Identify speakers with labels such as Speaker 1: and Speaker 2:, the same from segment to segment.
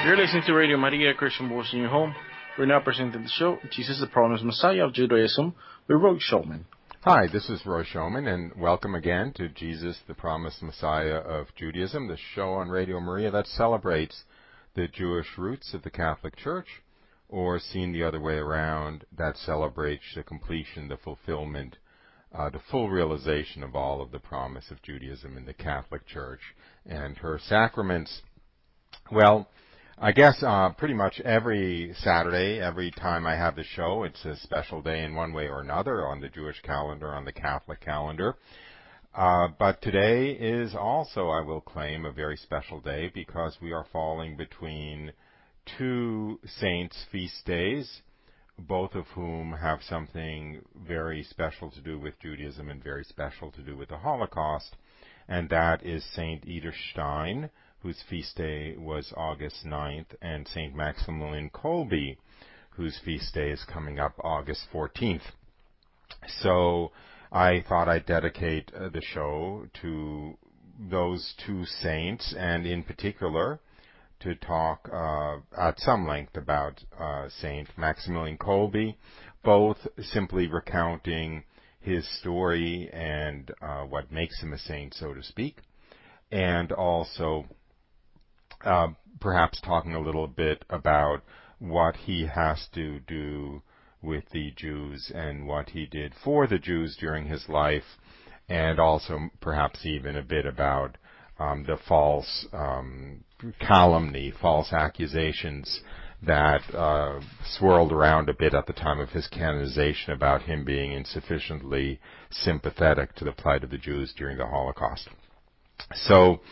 Speaker 1: You're listening to Radio Maria, Christian Voice in your home. We're now presenting the show, Jesus the Promised Messiah of Judaism, with Roy Shulman.
Speaker 2: Hi, this is Roy Shulman, and welcome again to Jesus the Promised Messiah of Judaism, the show on Radio Maria that celebrates the Jewish roots of the Catholic Church, or seen the other way around, that celebrates the completion, the fulfillment, the full realization of all of the promise of Judaism in the Catholic Church and her sacraments. Well, I guess pretty much every Saturday, every time I have the show, it's a special day in one way or another on the Jewish calendar, on the Catholic calendar. But today is also, I will claim, a very special day because we are falling between two saints' feast days, both of whom have something very special to do with Judaism and very special to do with the Holocaust, and that is Saint Edith Stein, whose feast day was August 9th, and St. Maximilian Kolbe, whose feast day is coming up August 14th. So I thought I'd dedicate the show to those two saints, and in particular to talk at some length about St. Maximilian Kolbe, both simply recounting his story and what makes him a saint, so to speak, and also perhaps talking a little bit about what he has to do with the Jews and what he did for the Jews during his life, and also perhaps even a bit about the false calumny, false accusations that swirled around a bit at the time of his canonization about him being insufficiently sympathetic to the plight of the Jews during the Holocaust. So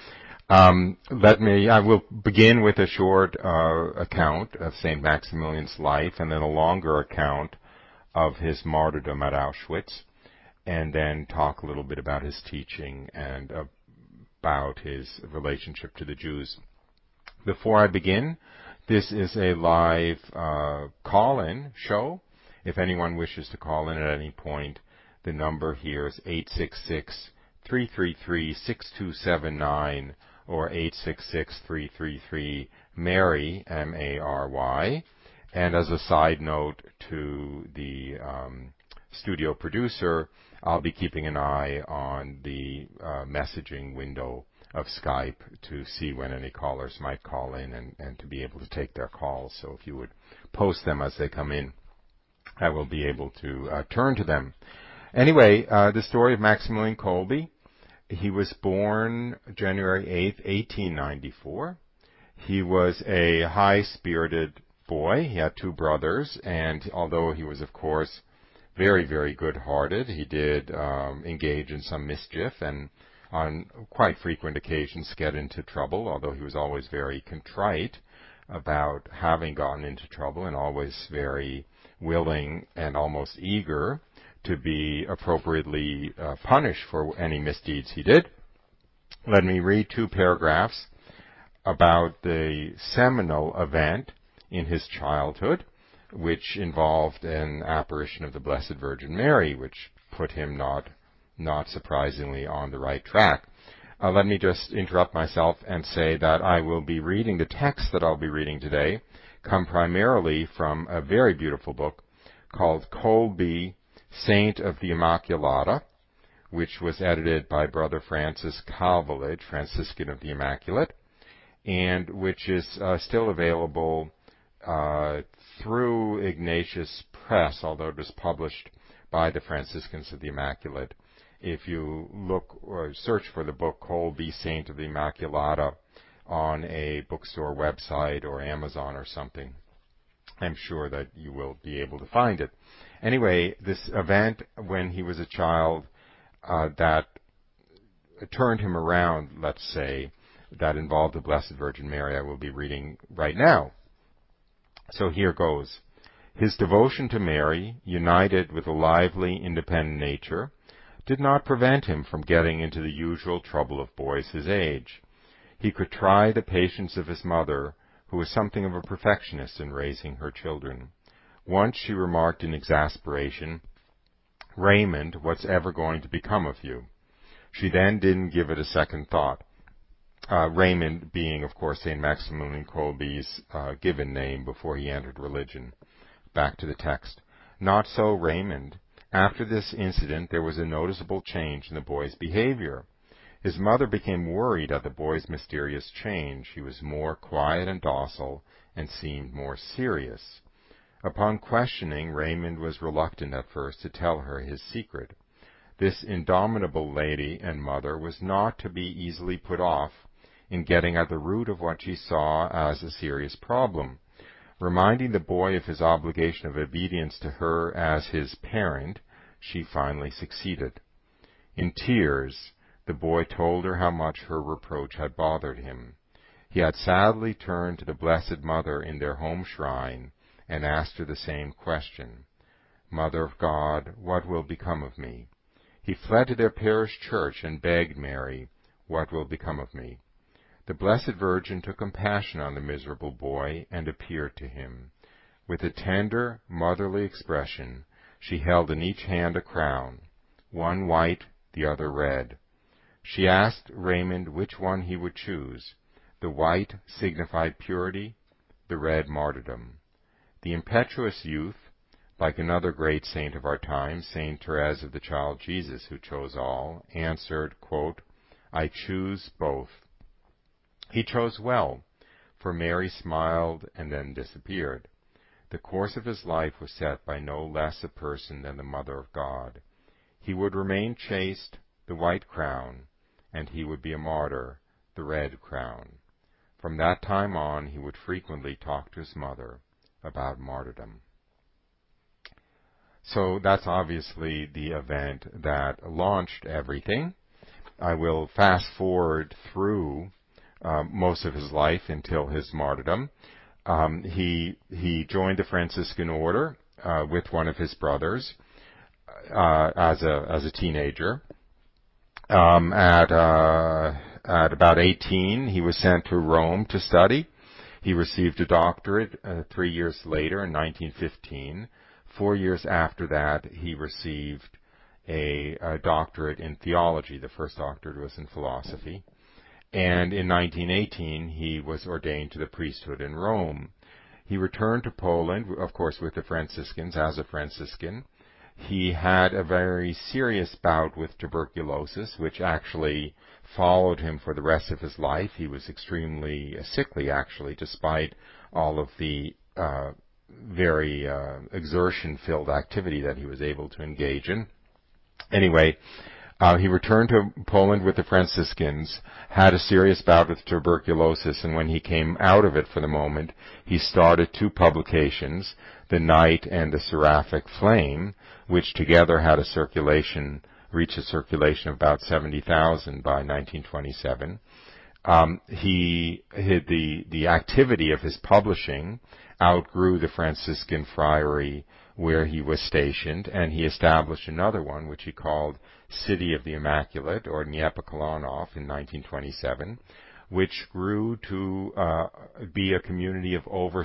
Speaker 2: I will begin with a short account of St. Maximilian's life and then a longer account of his martyrdom at Auschwitz, and then talk a little bit about his teaching and about his relationship to the Jews. Before I begin, this is a live call-in show. If anyone wishes to call in at any point, the number here is 866-333-6279 or 866-333-MARY, M-A-R-Y. And as a side note to the studio producer, I'll be keeping an eye on the messaging window of Skype to see when any callers might call in and to be able to take their calls. So if you would post them as they come in, I will be able to turn to them. Anyway, the story of Maximilian Kolbe. He was born January 8th, 1894. He was a high-spirited boy. He had two brothers, and although he was, of course, very, very good-hearted, he did engage in some mischief and on quite frequent occasions get into trouble, although he was always very contrite about having gotten into trouble and always very willing and almost eager to be appropriately punished for any misdeeds he did. Let me read two paragraphs about the seminal event in his childhood, which involved an apparition of the Blessed Virgin Mary, which put him not surprisingly on the right track. Let me just interrupt myself and say that I will be reading the text that I'll be reading today, come primarily from a very beautiful book called Kolbe, Saint of the Immaculata, which was edited by Brother Francis Calvelage, Franciscan of the Immaculate, and which is still available through Ignatius Press, although it was published by the Franciscans of the Immaculate. If you look or search for the book Kolbe, Saint of the Immaculata on a bookstore website or Amazon or something, I'm sure that you will be able to find it. Anyway, this event when he was a child that turned him around, let's say, that involved the Blessed Virgin Mary, I will be reading right now. So here goes. His devotion to Mary, united with a lively, independent nature, did not prevent him from getting into the usual trouble of boys his age. He could try the patience of his mother, who was something of a perfectionist in raising her children. Once she remarked in exasperation, "Raymond, what's ever going to become of you?" She then didn't give it a second thought. Raymond being, of course, St. Maximilian Kolbe's given name before he entered religion. Back to the text. Not so Raymond. After this incident, there was a noticeable change in the boy's behavior. His mother became worried at the boy's mysterious change. He was more quiet and docile and seemed more serious. Upon questioning, Raymond was reluctant at first to tell her his secret. This indomitable lady and mother was not to be easily put off in getting at the root of what she saw as a serious problem. Reminding the boy of his obligation of obedience to her as his parent, she finally succeeded. In tears, the boy told her how much her reproach had bothered him. He had sadly turned to the Blessed Mother in their home shrine and asked her the same question. Mother of God, what will become of me? He fled to their parish church and begged Mary, what will become of me? The Blessed Virgin took compassion on the miserable boy and appeared to him. With a tender, motherly expression, she held in each hand a crown, one white, the other red. She asked Raymond which one he would choose. The white signified purity, the red martyrdom. The impetuous youth, like another great saint of our time, Saint Therese of the Child Jesus, who chose all, answered, quote, I choose both. He chose well, for Mary smiled and then disappeared. The course of his life was set by no less a person than the Mother of God. He would remain chaste, the white crown, and he would be a martyr, the red crown. From that time on, he would frequently talk to his mother about martyrdom. So that's obviously the event that launched everything. I will fast forward through most of his life until his martyrdom. He joined the Franciscan order with one of his brothers as a teenager. At about 18, he was sent to Rome to study. He received a doctorate 3 years later in 1915. 4 years after that, he received a doctorate in theology. The first doctorate was in philosophy. And in 1918, he was ordained to the priesthood in Rome. He returned to Poland, of course, with the Franciscans as a Franciscan. He had a very serious bout with tuberculosis, which actually followed him for the rest of his life. He was extremely sickly, actually, despite all of the very exertion-filled activity that he was able to engage in. Anyway, he returned to Poland with the Franciscans, had a serious bout with tuberculosis, and when he came out of it for the moment, he started 2 publications, The Night and The Seraphic Flame, which together had reached a circulation of about 70,000 by 1927. The activity of his publishing outgrew the Franciscan friary where he was stationed, and he established another one, which he called City of the Immaculate, or Niepokalanów, in 1927, which grew to be a community of over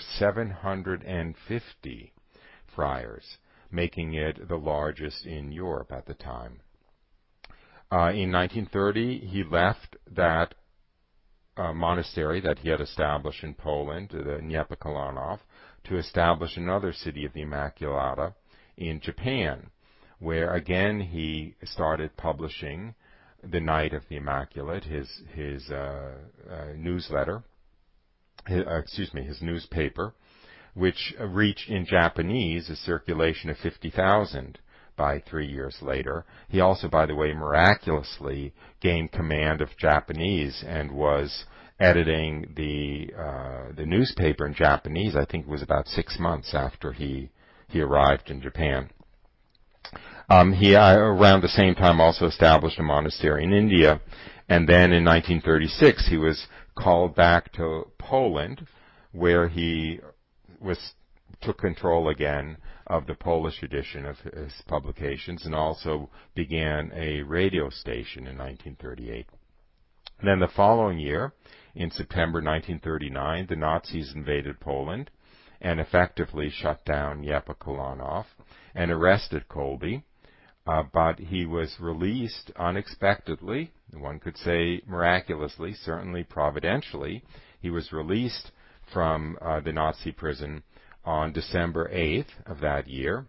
Speaker 2: 750 friars, making it the largest in Europe at the time. In 1930, he left that monastery that he had established in Poland, the Niepokalanów, to establish another City of the Immaculata in Japan, where again he started publishing The Night of the Immaculate, his newsletter, his newspaper, which reached in Japanese a circulation of 50,000 by 3 years later. He also, by the way, miraculously gained command of Japanese and was editing the newspaper in Japanese. I think it was about 6 months after he arrived in Japan. He around the same time also established a monastery in India, and then in 1936 he was called back to Poland, where he took control again of the Polish edition of his publications, and also began a radio station in 1938. Then the following year, in September 1939, the Nazis invaded Poland and effectively shut down Niepokalanów and arrested Kolbe. but he was released unexpectedly, one could say miraculously, certainly providentially. He was released from the Nazi prison on December 8th of that year.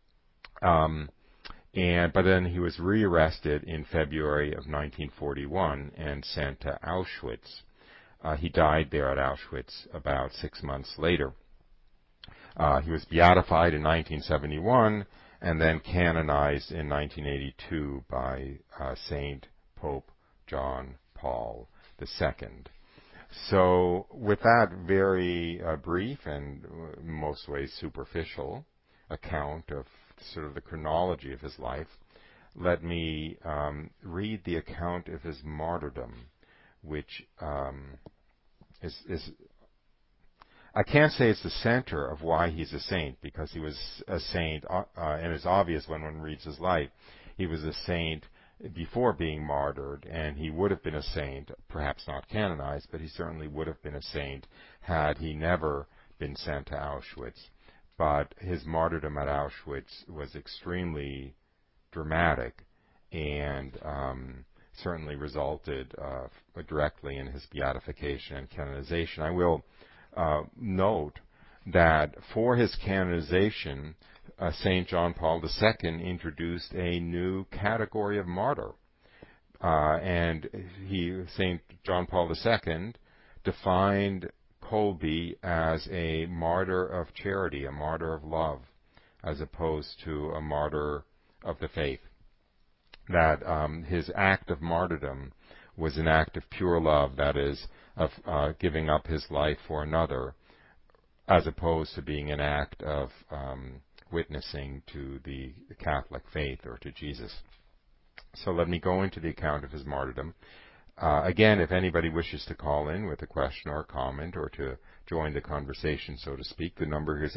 Speaker 2: But then he was rearrested in February of 1941 and sent to Auschwitz. He died there at Auschwitz about 6 months later. He was beatified in 1971 and then canonized in 1982 by Saint Pope John Paul II. So with that very brief and in most ways superficial account of sort of the chronology of his life, let me read the account of his martyrdom, which is I can't say it's the center of why he's a saint, because he was a saint, and it's obvious when one reads his life. He was a saint before being martyred, and he would have been a saint, perhaps not canonized, but he certainly would have been a saint had he never been sent to Auschwitz. But his martyrdom at Auschwitz was extremely dramatic, and certainly resulted directly in his beatification and canonization. I will note that for his canonization, St. John Paul II introduced a new category of martyr. And St. John Paul II defined Kolbe as a martyr of charity, a martyr of love, as opposed to a martyr of the faith. That his act of martyrdom was an act of pure love, that is, of giving up his life for another, as opposed to being an act of witnessing to the Catholic faith or to Jesus. So let me go into the account of his martyrdom. Again, if anybody wishes to call in with a question or a comment or to join the conversation, so to speak, the number here is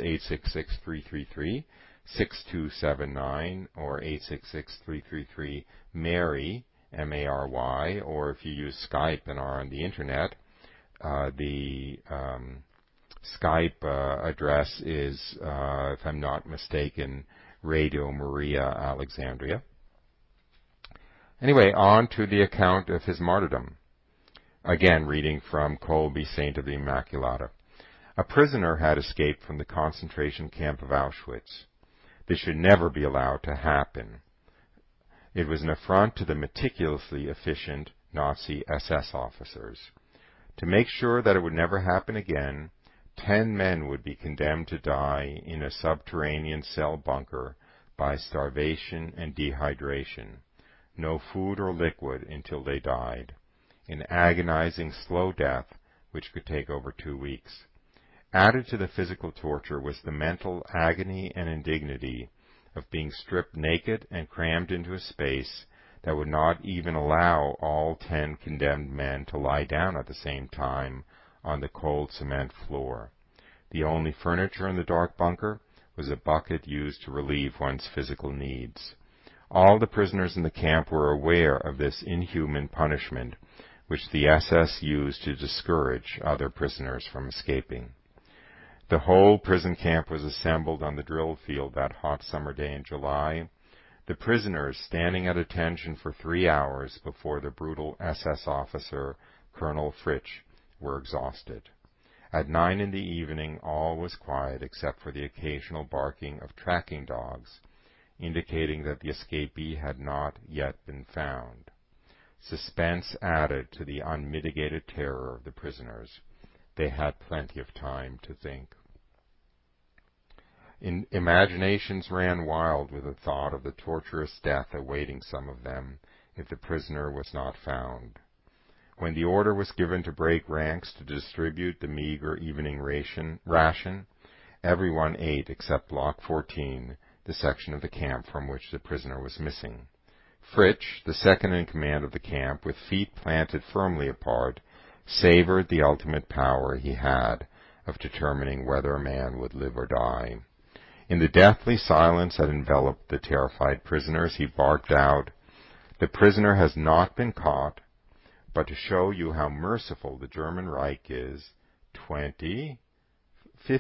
Speaker 2: 866-333-6279 or 866-333-MARY, M-A-R-Y, or if you use Skype and are on the Internet, the Skype address is, if I'm not mistaken, Radio Maria Alexandria. Anyway, on to the account of his martyrdom. Again, reading from Kolbe, Saint of the Immaculata. A prisoner had escaped from the concentration camp of Auschwitz. This should never be allowed to happen. It was an affront to the meticulously efficient Nazi SS officers. To make sure that it would never happen again, 10 men would be condemned to die in a subterranean cell bunker by starvation and dehydration. No food or liquid until they died. An agonizing slow death which could take over 2 weeks. Added to the physical torture was the mental agony and indignity of being stripped naked and crammed into a space that would not even allow all 10 condemned men to lie down at the same time on the cold cement floor. The only furniture in the dark bunker was a bucket used to relieve one's physical needs. All the prisoners in the camp were aware of this inhuman punishment, which the SS used to discourage other prisoners from escaping. The whole prison camp was assembled on the drill field that hot summer day in July, the prisoners standing at attention for 3 hours before the brutal SS officer, Colonel Fritsch, were exhausted. At 9 in the evening, all was quiet except for the occasional barking of tracking dogs, indicating that the escapee had not yet been found. Suspense added to the unmitigated terror of the prisoners. They had plenty of time to think. Imaginations ran wild with the thought of the torturous death awaiting some of them if the prisoner was not found. When the order was given to break ranks to distribute the meager evening ration, everyone ate except Block 14, the section of the camp from which the prisoner was missing. Fritsch, the second in command of the camp, with feet planted firmly apart, savored the ultimate power he had of determining whether a man would live or die. In the deathly silence that enveloped the terrified prisoners, he barked out, "The prisoner has not been caught, but to show you how merciful the German Reich is, 20,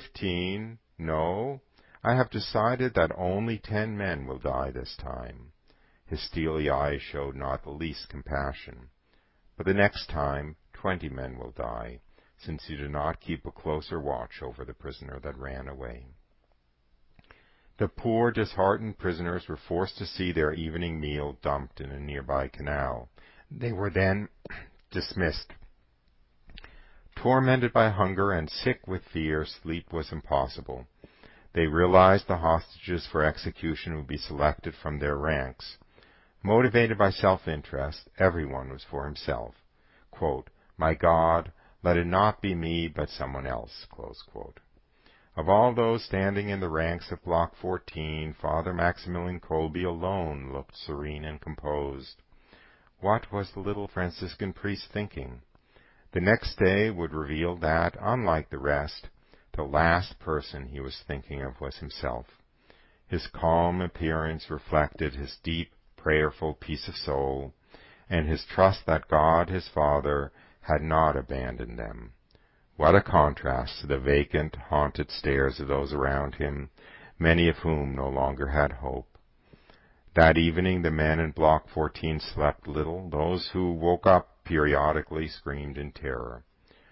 Speaker 2: 15, no, I have decided that only 10 men will die this time. His steely eyes showed not the least compassion. But the next time 20 men will die, since you did not keep a closer watch over the prisoner that ran away. The poor, disheartened prisoners were forced to see their evening meal dumped in a nearby canal. They were then dismissed. Tormented by hunger and sick with fear, sleep was impossible. They realized the hostages for execution would be selected from their ranks. Motivated by self-interest, everyone was for himself. Quote, "My God, let it not be me, but someone else." Close quote. Of all those standing in the ranks of Block 14, Father Maximilian Kolbe alone looked serene and composed. What was the little Franciscan priest thinking? The next day would reveal that, unlike the rest, the last person he was thinking of was himself. His calm appearance reflected his deep, prayerful peace of soul, and his trust that God, his Father, had not abandoned them. What a contrast to the vacant, haunted stares of those around him, many of whom no longer had hope. That evening the men in Block 14 slept little. Those who woke up periodically screamed in terror.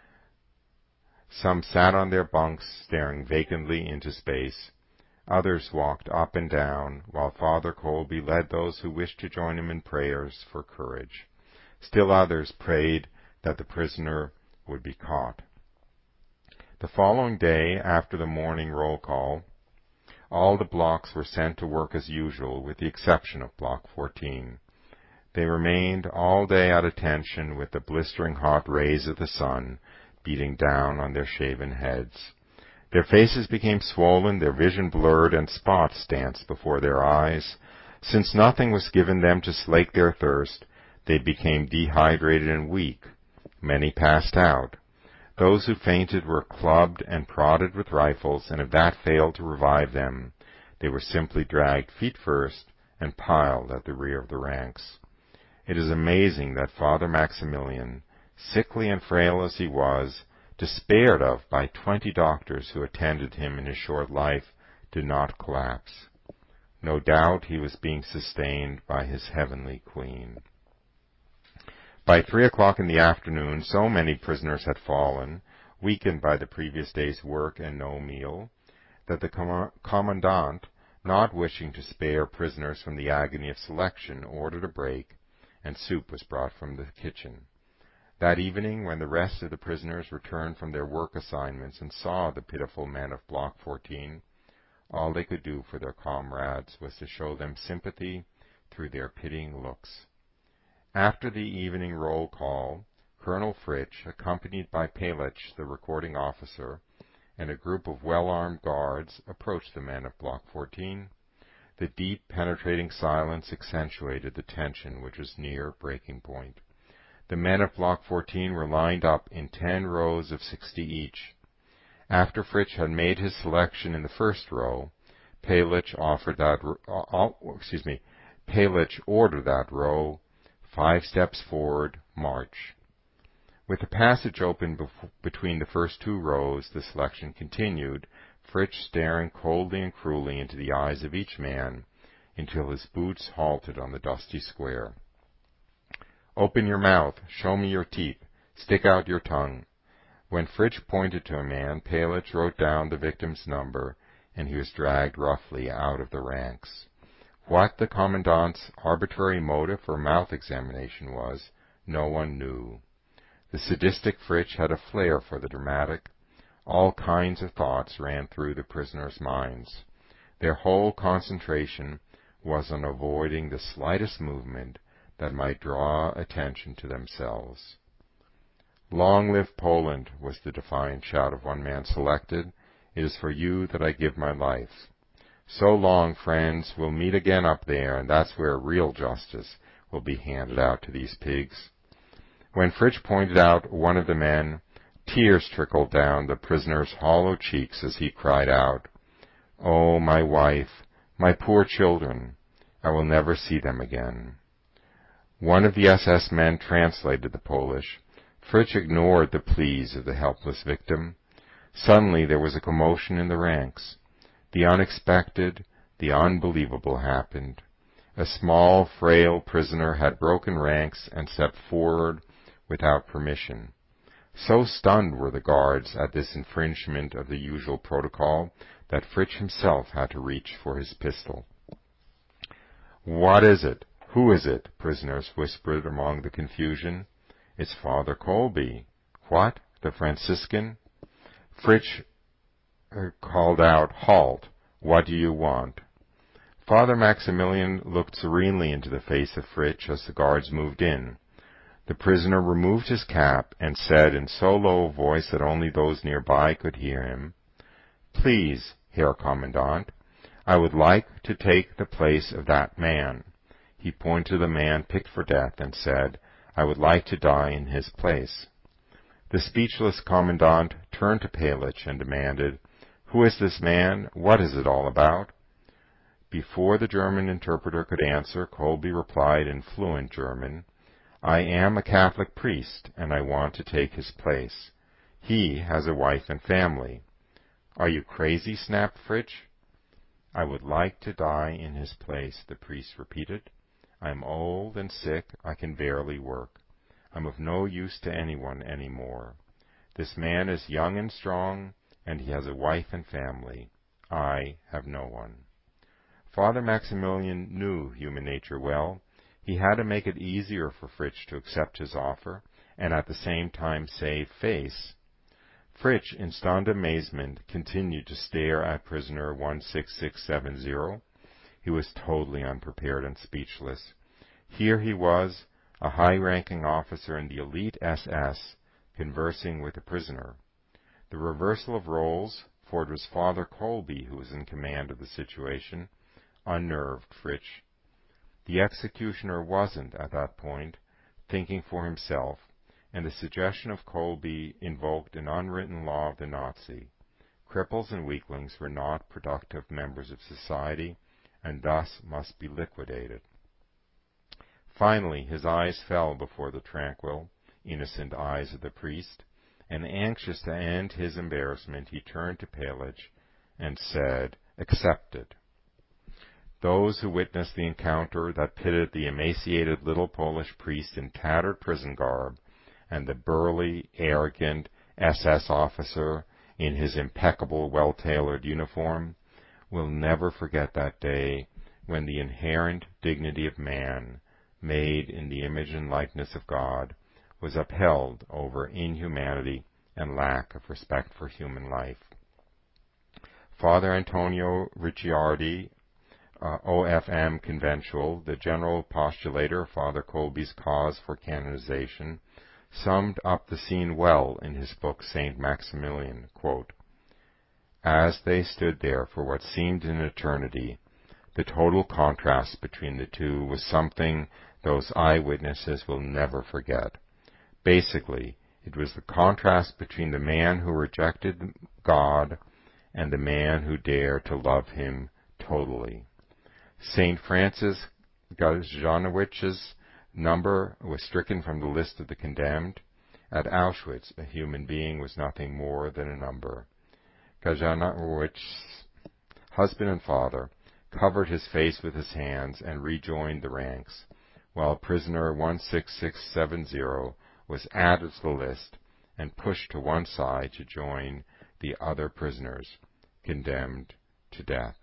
Speaker 2: Some sat on their bunks, staring vacantly into space. Others walked up and down, while Father Kolbe led those who wished to join him in prayers for courage. Still others prayed that the prisoner would be caught. The following day, after the morning roll call, all the blocks were sent to work as usual, with the exception of Block 14. They remained all day at attention, with the blistering hot rays of the sun beating down on their shaven heads. Their faces became swollen, their vision blurred, and spots danced before their eyes. Since nothing was given them to slake their thirst, they became dehydrated and weak. Many passed out. Those who fainted were clubbed and prodded with rifles, and if that failed to revive them, they were simply dragged feet first and piled at the rear of the ranks. It is amazing that Father Maximilian, sickly and frail as he was, despaired of by 20 doctors who attended him in his short life, did not collapse. No doubt he was being sustained by his heavenly Queen. By 3 o'clock in the afternoon, so many prisoners had fallen, weakened by the previous day's work and no meal, that the commandant, not wishing to spare prisoners from the agony of selection, ordered a break, and soup was brought from the kitchen. That evening, when the rest of the prisoners returned from their work assignments and saw the pitiful men of Block 14, all they could do for their comrades was to show them sympathy through their pitying looks. After the evening roll call, Colonel Fritsch, accompanied by Palich, the recording officer, and a group of well-armed guards, approached the men of Block 14. The deep, penetrating silence accentuated the tension which was near breaking point. The men of Block 14 were lined up in 10 rows of 60 each. After Fritsch had made his selection in the first row, Palich ordered that row, 5 steps forward, march. With the passage open between the first 2 rows, the selection continued, Fritsch staring coldly and cruelly into the eyes of each man until his boots halted on the dusty square. "Open your mouth, show me your teeth, stick out your tongue." When Fritsch pointed to a man, Palich wrote down the victim's number, and he was dragged roughly out of the ranks. What the commandant's arbitrary motive for mouth examination was, no one knew. The sadistic Fritsch had a flair for the dramatic. All kinds of thoughts ran through the prisoners' minds. Their whole concentration was on avoiding the slightest movement that might draw attention to themselves. "Long live Poland," was the defiant shout of one man selected. "It is for you that I give my life." "So long, friends. We'll meet again up there, and that's where real justice will be handed out to these pigs." When Fritsch pointed out one of the men, tears trickled down the prisoner's hollow cheeks as he cried out, "Oh, my wife, my poor children, I will never see them again." One of the SS men translated the Polish. Fritsch ignored the pleas of the helpless victim. Suddenly there was a commotion in the ranks. The unexpected, the unbelievable happened. A small, frail prisoner had broken ranks and stepped forward without permission. So stunned were the guards at this infringement of the usual protocol that Fritsch himself had to reach for his pistol. "What is it? Who is it?" prisoners whispered among the confusion. "It's Father Kolbe." "What? The Franciscan?" Fritsch called out, "Halt! What do you want?" Father Maximilian looked serenely into the face of Fritsch as the guards moved in. The prisoner removed his cap and said in so low a voice that only those nearby could hear him, "Please, Herr Commandant, I would like to take the place of that man." He pointed to the man picked for death and said, "I would like to die in his place." The speechless Commandant turned to Palich and demanded, "Who is this man? What is it all about?" Before the German interpreter could answer, Kolbe replied in fluent German, "I am a Catholic priest, and I want to take his place. He has a wife and family." "Are you crazy?" snapped Fritsch. "I would like to die in his place," the priest repeated. "I am old and sick. I can barely work. I'm of no use to anyone any more. This man is young and strong, and he has a wife and family. I have no one." Father Maximilian knew human nature well. He had to make it easier for Fritsch to accept his offer, and at the same time save face. Fritsch, in stunned amazement, continued to stare at prisoner 16670. He was totally unprepared and speechless. Here he was, a high-ranking officer in the elite SS, conversing with a prisoner. The reversal of roles, for it was Father Kolbe who was in command of the situation, unnerved Fritsch. The executioner wasn't, at that point, thinking for himself, and the suggestion of Kolbe invoked an unwritten law of the Nazi. Cripples and weaklings were not productive members of society, and thus must be liquidated. Finally, his eyes fell before the tranquil, innocent eyes of the priest, and anxious to end his embarrassment, he turned to Palich and said, "Accepted." Those who witnessed the encounter that pitted the emaciated little Polish priest in tattered prison garb and the burly, arrogant SS officer in his impeccable, well-tailored uniform will never forget that day when the inherent dignity of man, made in the image and likeness of God, was upheld over inhumanity and lack of respect for human life. Father Antonio Ricciardi, OFM Conventual, the general postulator of Father Kolbe's cause for canonization, summed up the scene well in his book Saint Maximilian, quote, "As they stood there for what seemed an eternity, the total contrast between the two was something those eyewitnesses will never forget. Basically, it was the contrast between the man who rejected God and the man who dared to love him totally. St. Francis Gajanowicz's number was stricken from the list of the condemned. At Auschwitz, a human being was nothing more than a number. Gajanowicz's husband and father covered his face with his hands and rejoined the ranks, while prisoner 16670 was added to the list and pushed to one side to join the other prisoners condemned to death.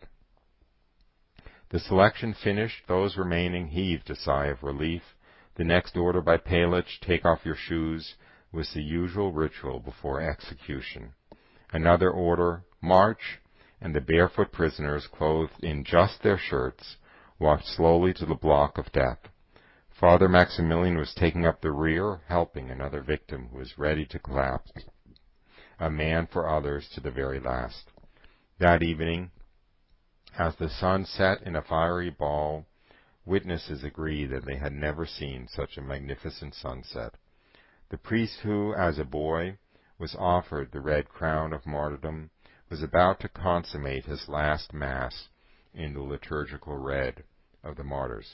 Speaker 2: The selection finished, those remaining heaved a sigh of relief. The next order by Palich, "Take off your shoes," was the usual ritual before execution. Another order, "March," and the barefoot prisoners, clothed in just their shirts, walked slowly to the block of death. Father Maximilian was taking up the rear, helping another victim who was ready to collapse, a man for others to the very last. That evening, as the sun set in a fiery ball, witnesses agreed that they had never seen such a magnificent sunset. The priest who, as a boy, was offered the red crown of martyrdom was about to consummate his last Mass in the liturgical red of the martyrs.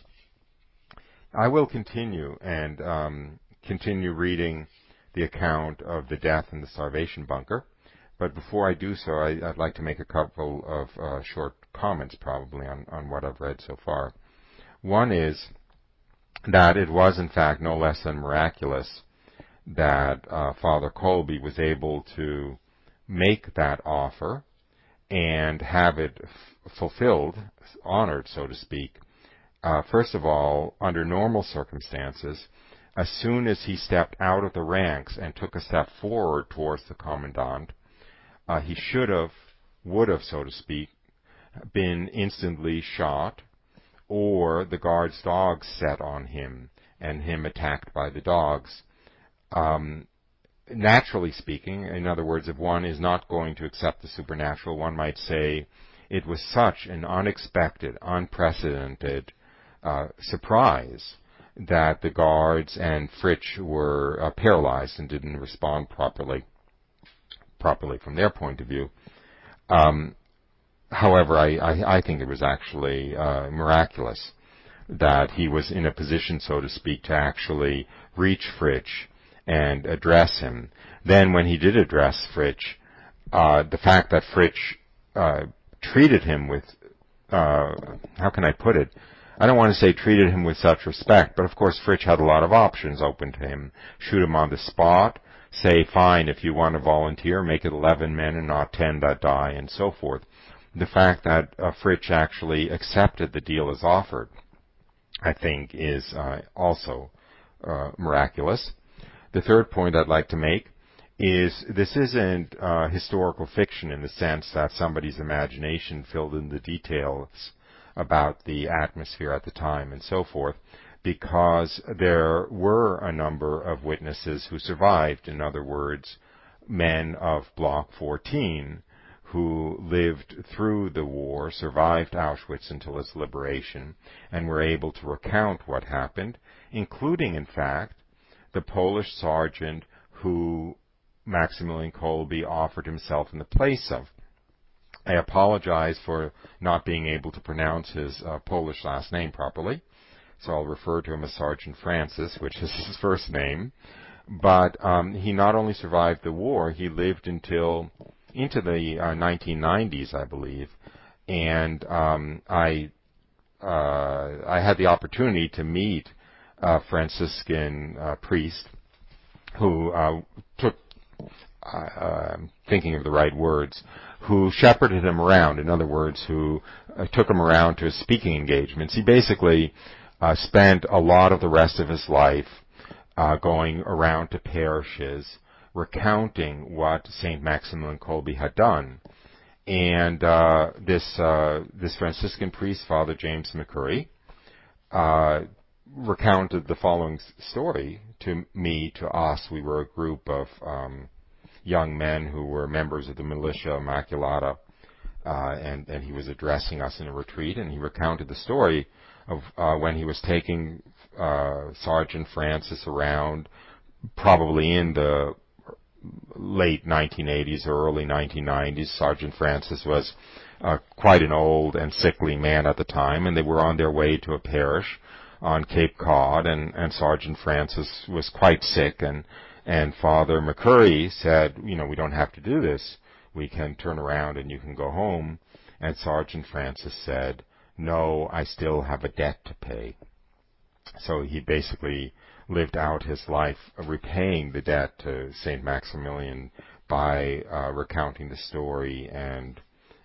Speaker 2: I will continue reading the account of the death in the starvation bunker, but before I do so, I'd like to make a couple of short comments probably on what I've read so far. One is that it was, in fact, no less than miraculous that Father Kolbe was able to make that offer and have it fulfilled, honored, so to speak. First of all, under normal circumstances, as soon as he stepped out of the ranks and took a step forward towards the commandant, he would have, so to speak, been instantly shot, or the guard's dogs set on him and him attacked by the dogs. Naturally speaking, in other words, if one is not going to accept the supernatural, one might say it was such an unexpected, unprecedented surprise that the guards and Fritsch were paralyzed and didn't respond properly from their point of view. However, I think it was actually miraculous that he was in a position, so to speak, to actually reach Fritsch and address him. Then when he did address Fritsch, the fact that Fritsch treated him with, how can I put it? I don't want to say treated him with such respect, but of course Fritsch had a lot of options open to him. Shoot him on the spot, say, fine, if you want to volunteer, make it 11 men and not 10 that die, and so forth. The fact that Fritsch actually accepted the deal as offered, I think, is also miraculous. The third point I'd like to make is this isn't historical fiction in the sense that somebody's imagination filled in the details about the atmosphere at the time and so forth, because there were a number of witnesses who survived. In other words, men of Block 14 who lived through the war, survived Auschwitz until its liberation, and were able to recount what happened, including, in fact, the Polish sergeant who Maximilian Kolbe offered himself in the place of. I apologize for not being able to pronounce his Polish last name properly, so I'll refer to him as Sergeant Francis, which is his first name. But he not only survived the war, he lived into the 1990s, I believe, and I had the opportunity to meet a Franciscan priest who took, thinking of the right words, who shepherded him around. In other words, who took him around to his speaking engagements. He basically spent a lot of the rest of his life going around to parishes, recounting what St. Maximilian Kolbe had done. And this Franciscan priest, Father James McCurry, recounted the following story to me, to us. We were a group of young men who were members of the Militia Immaculata, and he was addressing us in a retreat, and he recounted the story of when he was taking Sergeant Francis around, probably in the late 1980s or early 1990s. Sergeant Francis was quite an old and sickly man at the time, and they were on their way to a parish on Cape Cod, and Sergeant Francis was quite sick, and Father McCurry said, we don't have to do this. We can turn around and you can go home. And Sergeant Francis said, no, I still have a debt to pay. So he basically lived out his life repaying the debt to St. Maximilian by recounting the story and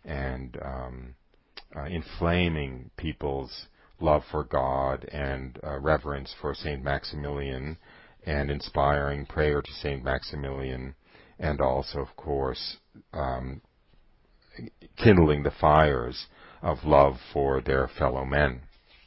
Speaker 2: inflaming people's love for God and reverence for St. Maximilian, and inspiring prayer to St. Maximilian, and also, of course, kindling the fires of love for their fellow men.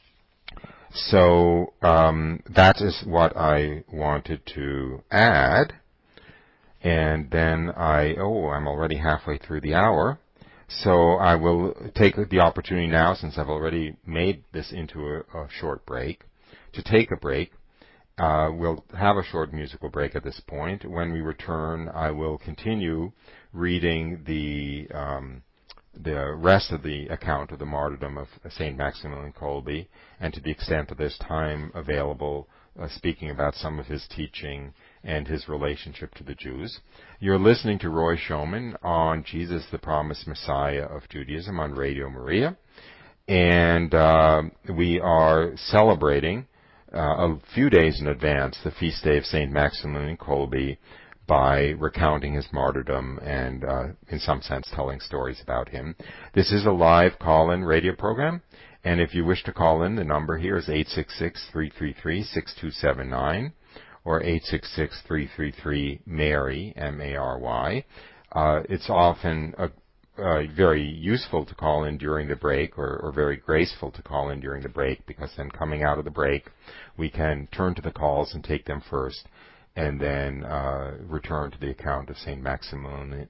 Speaker 2: So that is what I wanted to add. And then I'm already halfway through the hour. So I will take the opportunity now, since I've already made this into a short break, to take a break. We'll have a short musical break at this point. When we return, I will continue reading the rest of the account of the martyrdom of St. Maximilian Kolbe, and to the extent that there's time available, speaking about some of his teaching and his relationship to the Jews. You're listening to Roy Schoeman on Jesus the Promised Messiah of Judaism on Radio Maria. And we are celebrating a few days in advance the feast day of St. Maximilian Kolbe by recounting his martyrdom and, in some sense, telling stories about him. This is a live call-in radio program, and if you wish to call in, the number here is 866-333-6279 or 866-333-MARY, M-A-R-Y. It's often very useful to call in during the break, or very graceful to call in during the break, because then coming out of the break, we can turn to the calls and take them first, and then return to the account of Saint Maximilian.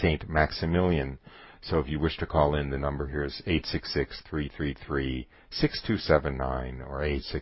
Speaker 2: So if you wish to call in, the number here is 866-333-6279 or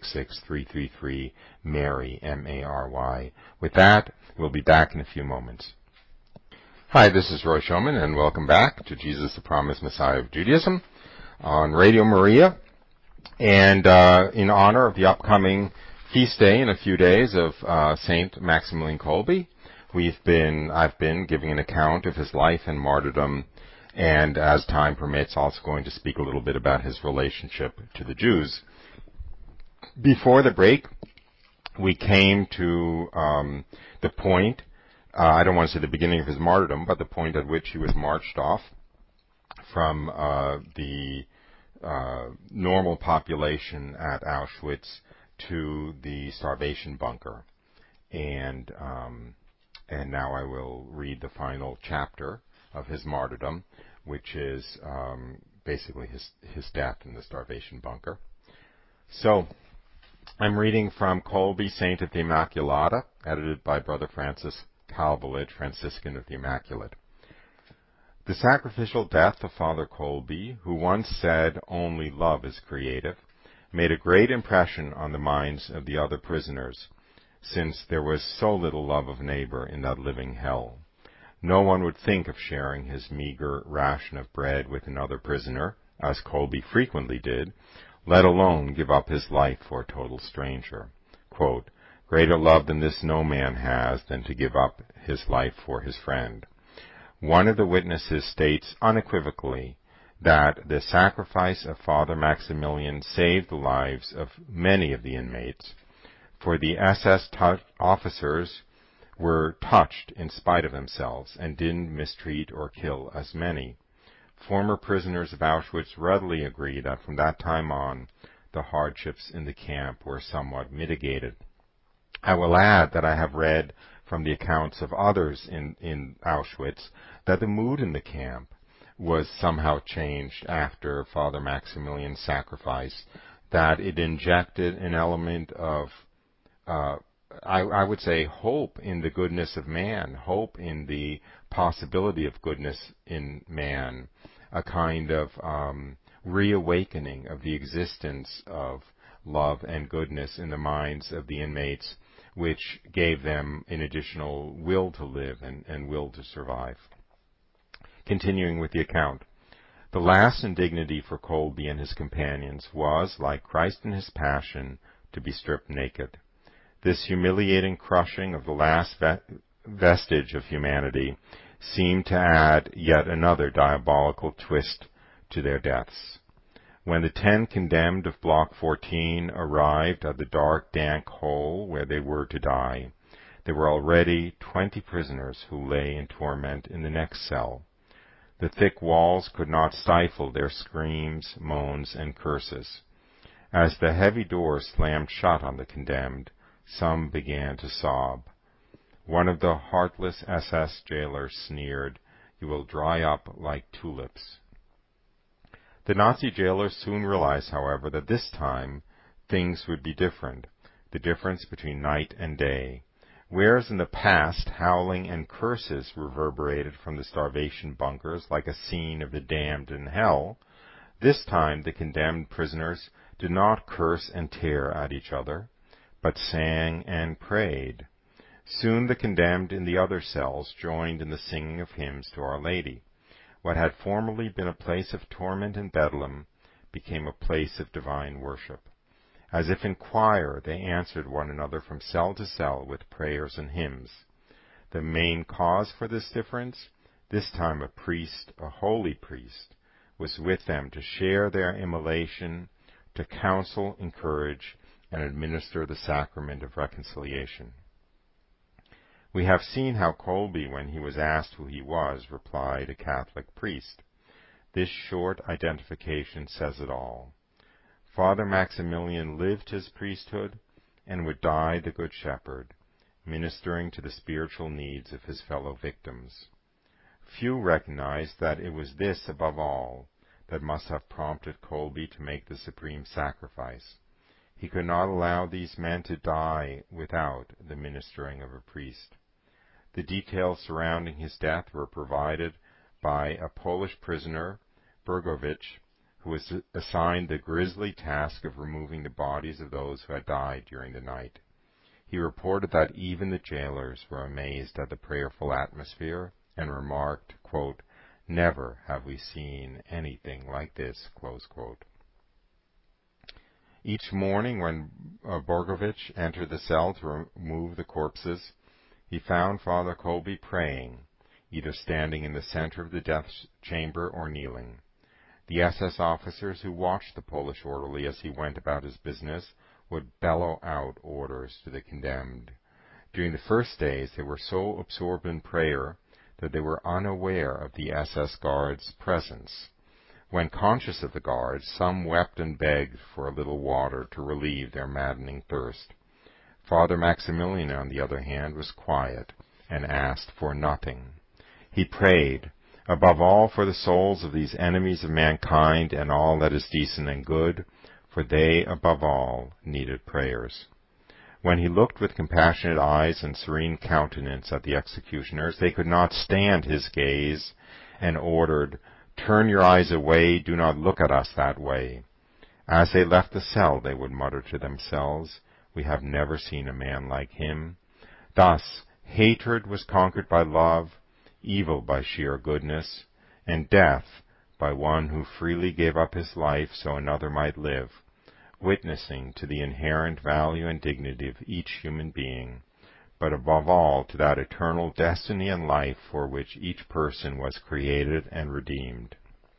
Speaker 2: 866-333-MARY, M-A-R-Y. With that, we'll be back in a few moments. Hi, this is Roy Schoeman, and welcome back to Jesus the Promised Messiah of Judaism on Radio Maria. And in honor of the upcoming feast day in a few days of Saint Maximilian Kolbe, I've been giving an account of his life and martyrdom, and as time permits, also going to speak a little bit about his relationship to the Jews. Before the break, we came to the point, I don't want to say the beginning of his martyrdom, but the point at which he was marched off from the normal population at Auschwitz to the starvation bunker. And now I will read the final chapter of his martyrdom, which is basically his death in the starvation bunker. So, I'm reading from Kolbe, Saint of the Immaculata, edited by Brother Francis Calvelage, Franciscan of the Immaculate. The sacrificial death of Father Kolbe, who once said, "Only love is creative," made a great impression on the minds of the other prisoners, since there was so little love of neighbor in that living hell. No one would think of sharing his meager ration of bread with another prisoner, as Kolbe frequently did, let alone give up his life for a total stranger. Quote, "Greater love than this no man has than to give up his life for his friend." One of the witnesses states unequivocally that the sacrifice of Father Maximilian saved the lives of many of the inmates, for the SS officers were touched in spite of themselves and didn't mistreat or kill as many. Former prisoners of Auschwitz readily agree that from that time on, the hardships in the camp were somewhat mitigated. I will add that I have read from the accounts of others in Auschwitz that the mood in the camp was somehow changed after Father Maximilian's sacrifice, that it injected an element of, I would say, hope in the goodness of man, hope in the possibility of goodness in man, a kind of reawakening of the existence of love and goodness in the minds of the inmates, which gave them an additional will to live and will to survive. Continuing with the account. The last indignity for Kolbe and his companions was, like Christ in his passion, to be stripped naked. This humiliating crushing of the last vestige of humanity seemed to add yet another diabolical twist to their deaths. When the 10 condemned of Block 14 arrived at the dark, dank hole where they were to die, there were already 20 prisoners who lay in torment in the next cell. The thick walls could not stifle their screams, moans, and curses. As the heavy doors slammed shut on the condemned, some began to sob. One of the heartless SS jailers sneered, "You will dry up like tulips." The Nazi jailers soon realized, however, that this time things would be different, the difference between night and day. Whereas in the past howling and curses reverberated from the starvation bunkers like a scene of the damned in hell, this time the condemned prisoners did not curse and tear at each other, but sang and prayed. Soon the condemned in the other cells joined in the singing of hymns to Our Lady. What had formerly been a place of torment and bedlam became a place of divine worship. As if in choir, they answered one another from cell to cell with prayers and hymns. The main cause for this difference, this time a priest, a holy priest, was with them to share their immolation, to counsel, encourage, and administer the sacrament of reconciliation. We have seen how Kolbe, when he was asked who he was, replied, "A Catholic priest." This short identification says it all. Father Maximilian lived his priesthood and would die the Good Shepherd, ministering to the spiritual needs of his fellow victims. Few recognized that it was this, above all, that must have prompted Kolbe to make the supreme sacrifice. He could not allow these men to die without the ministering of a priest. The details surrounding his death were provided by a Polish prisoner, Burgowicz, who was assigned the grisly task of removing the bodies of those who had died during the night. He reported that even the jailers were amazed at the prayerful atmosphere and remarked, quote, "Never have we seen anything like this," close quote. Each morning when Burgowicz entered the cell to remove the corpses, he found Father Kolbe praying, either standing in the center of the death chamber or kneeling. The SS officers who watched the Polish orderly as he went about his business would bellow out orders to the condemned. During the first days, they were so absorbed in prayer that they were unaware of the SS guards' presence. When conscious of the guards, some wept and begged for a little water to relieve their maddening thirst. Father Maximilian, on the other hand, was quiet and asked for nothing. He prayed, above all, for the souls of these enemies of mankind and all that is decent and good, for they, above all, needed prayers. When he looked with compassionate eyes and serene countenance at the executioners, they could not stand his gaze, and ordered, "Turn your eyes away, do not look at us that way." As they left the cell, they would mutter to themselves, "We have never seen a man like him." Thus, hatred was conquered by love, evil by sheer goodness, and death by one who freely gave up his life so another might live, witnessing to the inherent value and dignity of each human being, but above all to that eternal destiny and life for which each person was created and redeemed.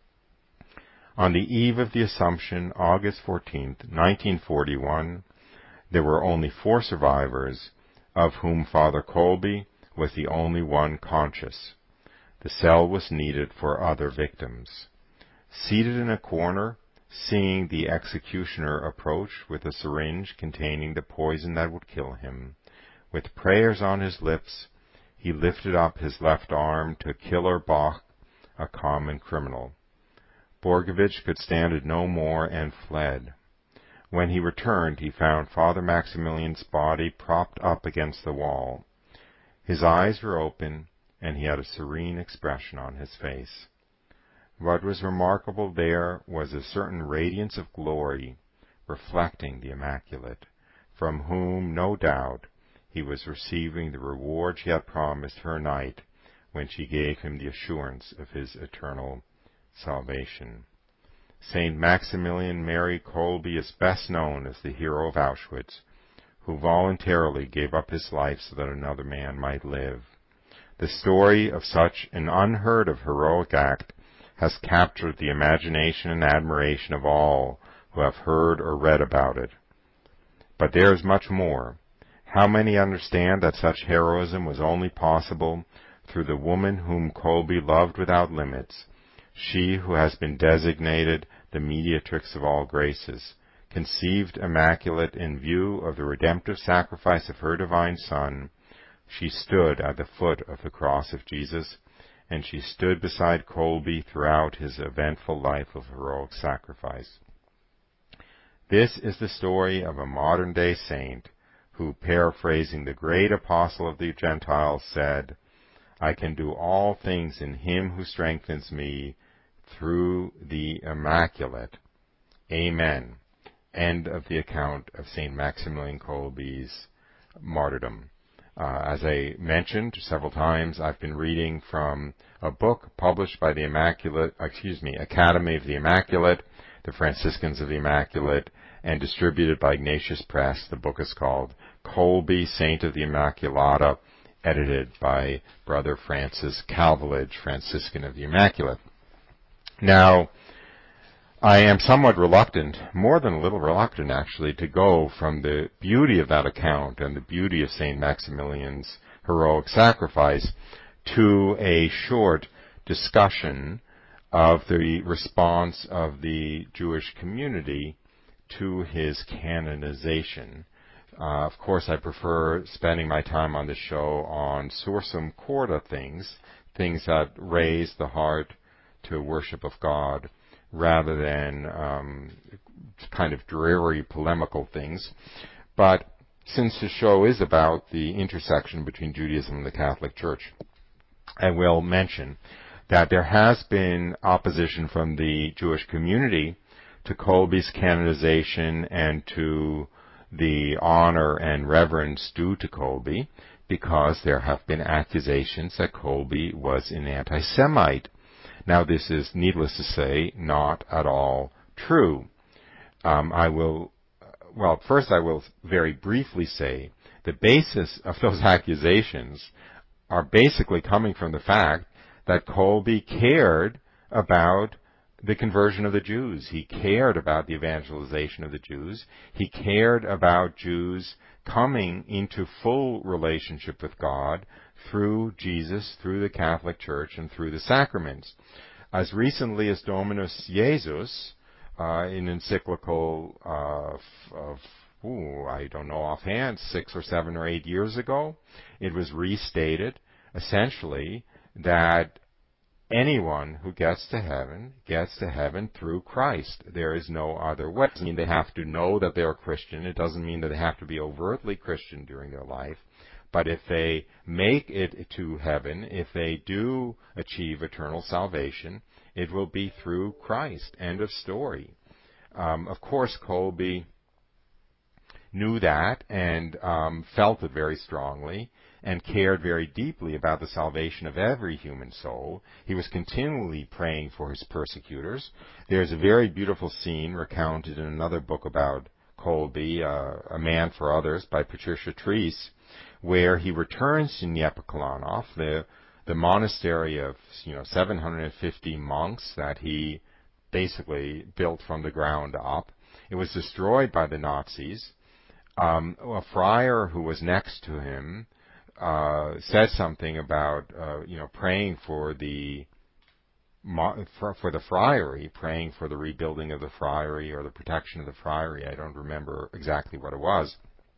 Speaker 2: On the eve of the Assumption, August 14th, 1941, there were only 4 survivors, of whom Father Kolbe was the only one conscious. The cell was needed for other victims. Seated in a corner, seeing the executioner approach with a syringe containing the poison that would kill him, with prayers on his lips, he lifted up his left arm to Killer Bock, a common criminal. Burgowicz could stand it no more and fled. When he returned, he found Father Maximilian's body propped up against the wall. His eyes were open, and he had a serene expression on his face. What was remarkable there was a certain radiance of glory, reflecting the Immaculate, from whom, no doubt, he was receiving the reward she had promised her night when she gave him the assurance of his eternal salvation. Saint Maximilian Mary Kolbe is best known as the hero of Auschwitz, who voluntarily gave up his life so that another man might live. The story of such an unheard-of heroic act has captured the imagination and admiration of all who have heard or read about it. But there is much more. How many understand that such heroism was only possible through the woman whom Kolbe loved without limits, she who has been designated the mediatrix of all graces, conceived immaculate in view of the redemptive sacrifice of her divine Son? She stood at the foot of the cross of Jesus, and she stood beside Kolbe throughout his eventful life of heroic sacrifice. This is the story of a modern-day saint who, paraphrasing the great apostle of the Gentiles, said, "I can do all things in him who strengthens me, through the Immaculate." Amen. End of the account of St. Maximilian Kolbe's martyrdom. As I mentioned several times, I've been reading from a book published by the Academy of the Immaculate, the Franciscans of the Immaculate, and distributed by Ignatius Press. The book is called Kolbe, Saint of the Immaculata, edited by Brother Francis Calvelage, Franciscan of the Immaculate. Now, I am somewhat reluctant, more than a little reluctant actually, to go from the beauty of that account and the beauty of St. Maximilian's heroic sacrifice to a short discussion of the response of the Jewish community to his canonization. Of course, I prefer spending my time on the show on sursum corda things that raise the heart to worship of God, rather than kind of dreary polemical things. But since the show is about the intersection between Judaism and the Catholic Church, I will mention that there has been opposition from the Jewish community to Kolbe's canonization and to the honor and reverence due to Kolbe, because there have been accusations that Kolbe was an anti-Semite. Now, this is, needless to say, not at all true. First I will very briefly say the basis of those accusations are basically coming from the fact that Kolbe cared about the conversion of the Jews. He cared about the evangelization of the Jews. He cared about Jews coming into full relationship with God through Jesus, through the Catholic Church, and through the sacraments. As recently as Dominus Jesus, in encyclical I don't know offhand, 6 or 7 or 8 years ago, it was restated essentially that anyone who gets to heaven through Christ. There is no other way. It doesn't mean they have to know that they're a Christian. It doesn't mean that they have to be overtly Christian during their life. But if they make it to heaven, if they do achieve eternal salvation, it will be through Christ. End of story. Of course, Kolbe knew that and felt it very strongly and cared very deeply about the salvation of every human soul. He was continually praying for his persecutors. There's a very beautiful scene recounted in another book about Kolbe, A Man for Others, by Patricia Treese, where he returns to Niepokalanów, the monastery of 750 monks that he basically built from the ground up. It was destroyed by the Nazis. A friar who was next to him said something about praying for the friary, praying for the rebuilding of the friary or the protection of the friary. I don't remember exactly what it was.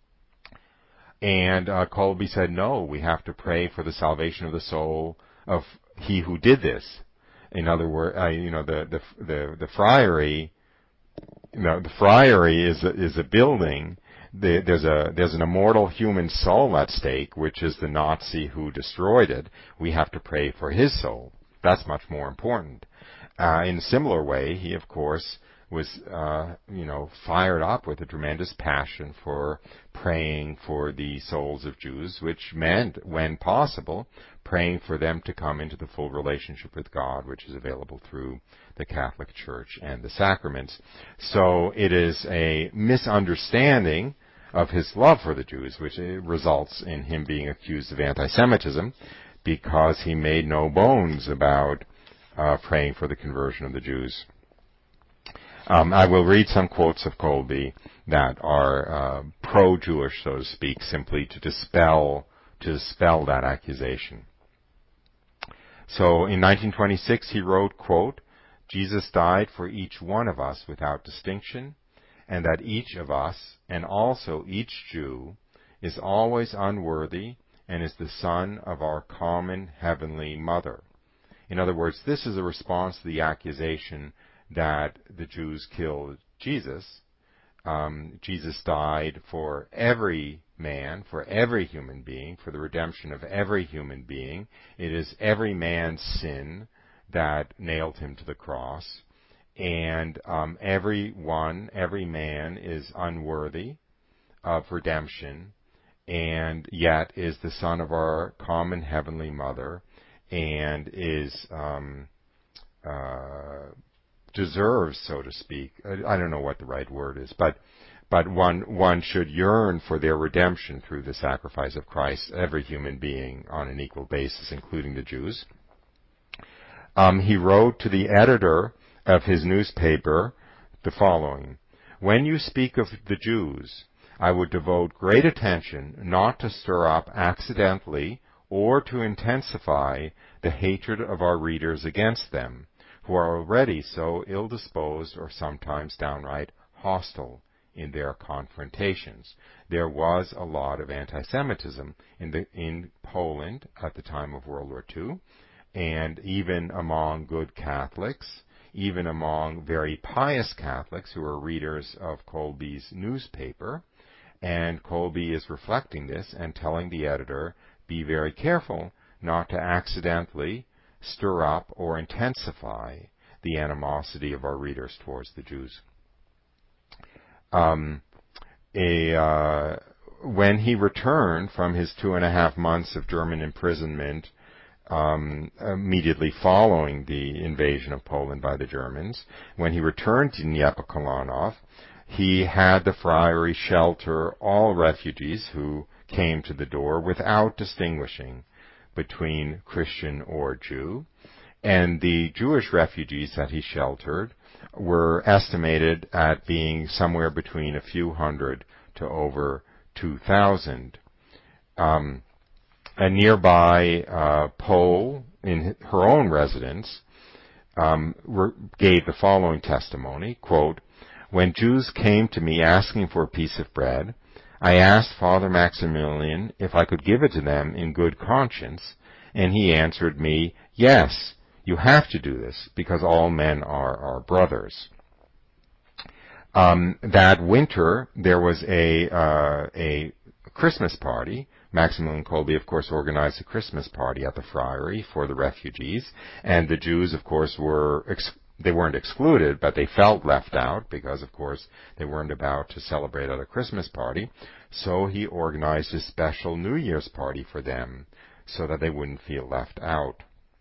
Speaker 2: And Kolbe said, no, we have to pray for the salvation of the soul of he who did this. In other words, the friary, the friary is a building. There's an immortal human soul at stake, which is the Nazi who destroyed it. We have to pray for his soul. That's much more important. In a similar way, he, of course, was, fired up with a tremendous passion for praying for the souls of Jews, which meant, when possible, praying for them to come into the full relationship with God, which is available through the Catholic Church and the sacraments. So it is a misunderstanding of his love for the Jews, which results in him being accused of anti-Semitism, because he made no bones about praying for the conversion of the Jews. I will read some quotes of Kolbe that are pro-Jewish, so to speak, simply to dispel that accusation. So in 1926 he wrote, quote, "Jesus died for each one of us without distinction, and that each of us, and also each Jew, is always unworthy and is the son of our common heavenly mother." In other words, this is a response to the accusation that the Jews killed Jesus. Jesus died for every man, for every human being, for the redemption of every human being. It is every man's sin that nailed him to the cross. And every man is unworthy of redemption, and yet is the son of our common heavenly mother, and is deserves, so to speak. I don't know what the right word is, but one should yearn for their redemption through the sacrifice of Christ, every human being on an equal basis, including the Jews. He wrote to the editor of his newspaper the following: "When you speak of the Jews, I would devote great attention not to stir up accidentally or to intensify the hatred of our readers against them, who are already so ill-disposed or sometimes downright hostile in their confrontations." There was a lot of anti-Semitism in Poland at the time of World War II, and even among good Catholics, even among very pious Catholics who were readers of Kolbe's newspaper. And Kolbe is reflecting this and telling the editor, be very careful not to accidentally stir up or intensify the animosity of our readers towards the Jews. When he returned from his 2.5 months of German imprisonment, immediately following the invasion of Poland by the Germans, when he returned to Niepokalanów, he had the friary shelter all refugees who came to the door without distinguishing between Christian or Jew. And the Jewish refugees that he sheltered were estimated at being somewhere between a few hundred to over 2,000. A nearby Pole, in her own residence, gave the following testimony, quote, "When Jews came to me asking for a piece of bread, I asked Father Maximilian if I could give it to them in good conscience, and he answered me, 'Yes, you have to do this, because all men are our brothers.'" That winter, there was a Christmas party. Maximilian Kolbe, of course, organized a Christmas party at the friary for the refugees, and the Jews, of course, they weren't excluded, but they felt left out because, of course, they weren't about to celebrate at a Christmas party. So he organized a special New Year's party for them so that they wouldn't feel left out.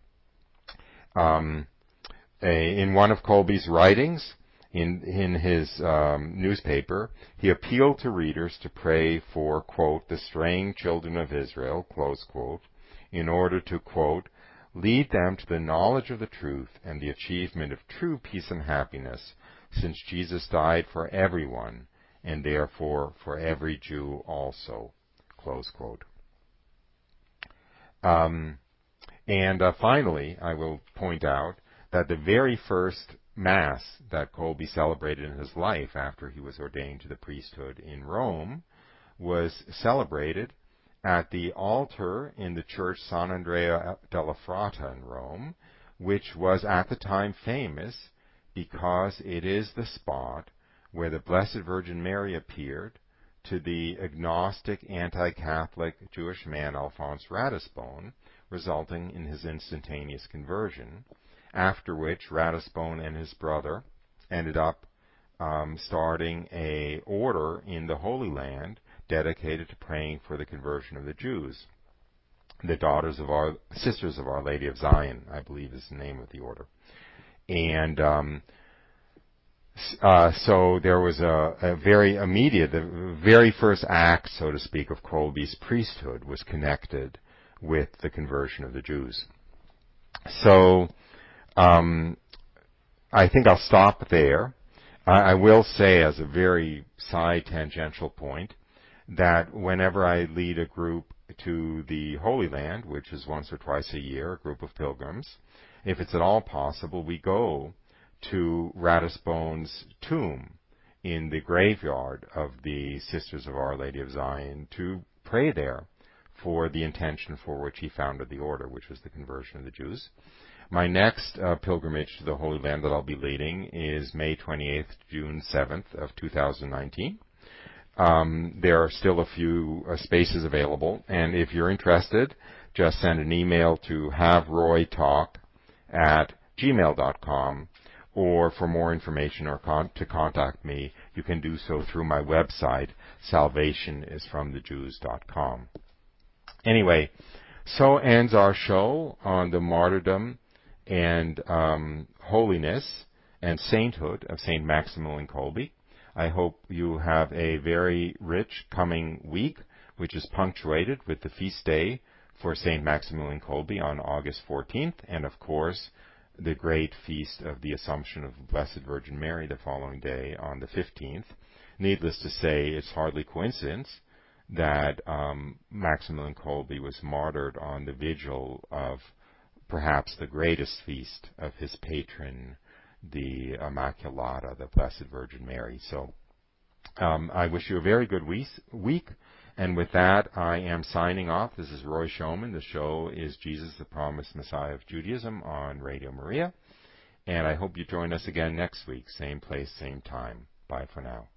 Speaker 2: In one of Kolbe's writings, in his newspaper, he appealed to readers to pray for, quote, "the straying children of Israel," close quote, in order to, quote, "lead them to the knowledge of the truth and the achievement of true peace and happiness, since Jesus died for everyone, and therefore for every Jew also," close quote. Finally, I will point out that the very first Mass that Kolbe celebrated in his life after he was ordained to the priesthood in Rome was celebrated at the altar in the church San Andrea della Frata in Rome, which was at the time famous because it is the spot where the Blessed Virgin Mary appeared to the agnostic, anti-Catholic Jewish man Alphonse Ratisbonne, resulting in his instantaneous conversion, after which Ratisbonne and his brother ended up starting a order in the Holy Land dedicated to praying for the conversion of the Jews. The Sisters of Our Lady of Zion, I believe, is the name of the order. And so there was a very immediate, the very first act, so to speak, of Kolbe's priesthood was connected with the conversion of the Jews. So I think I'll stop there. I will say, as a very side tangential point, that whenever I lead a group to the Holy Land, which is once or twice a year, a group of pilgrims, if it's at all possible, we go to Ratisbonne's tomb in the graveyard of the Sisters of Our Lady of Zion to pray there for the intention for which he founded the order, which was the conversion of the Jews. My next pilgrimage to the Holy Land that I'll be leading is May 28th, June 7th of 2019. There are still a few spaces available, and if you're interested, just send an email to haveroytalk@gmail.com, or for more information or to contact me, you can do so through my website, salvationisfromthejews.com. Anyway, so ends our show on the martyrdom and holiness and sainthood of St. Maximilian Kolbe. I hope you have a very rich coming week, which is punctuated with the feast day for St. Maximilian Kolbe on August 14th, and of course, the great feast of the Assumption of the Blessed Virgin Mary the following day on the 15th. Needless to say, it's hardly coincidence that Maximilian Kolbe was martyred on the vigil of perhaps the greatest feast of his patron, the Immaculata, the Blessed Virgin Mary. So I wish you a very good week. And with that, I am signing off. This is Roy Schoeman. The show is Jesus, the Promised Messiah of Judaism on Radio Maria. And I hope you join us again next week. Same place, same time. Bye for now.